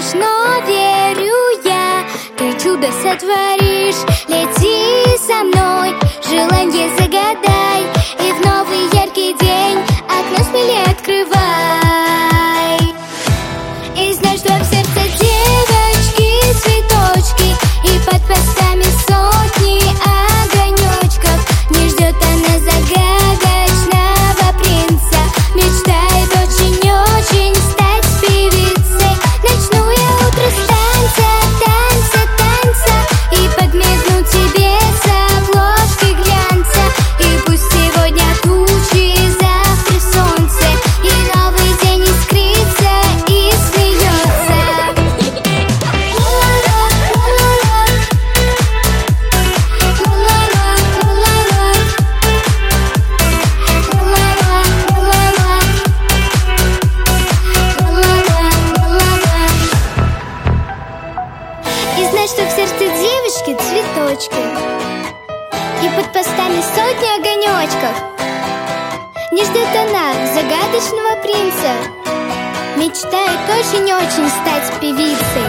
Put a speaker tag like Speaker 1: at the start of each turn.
Speaker 1: веришь, но верю я, ты чудо сотворишь. Лети со мной, желанье загадай, и в новый яркий день окно смелее открывай. И знай, что в сердце девочки цветочки, и под постами сотни огонечков. Не ждет она загадочного принца, мечтает очень-очень стать певицей. Начну я утро с танца, танца, танца, и подмигну тебе с обложки глянца. И пусть сегодня тучи, завтра солнце, и новый день искрится и смеется. И знай, что в сердце девочки цветочки, и под постами сотни огонечков. Не ждет она загадочного принца, мечтает очень-очень стать певицей.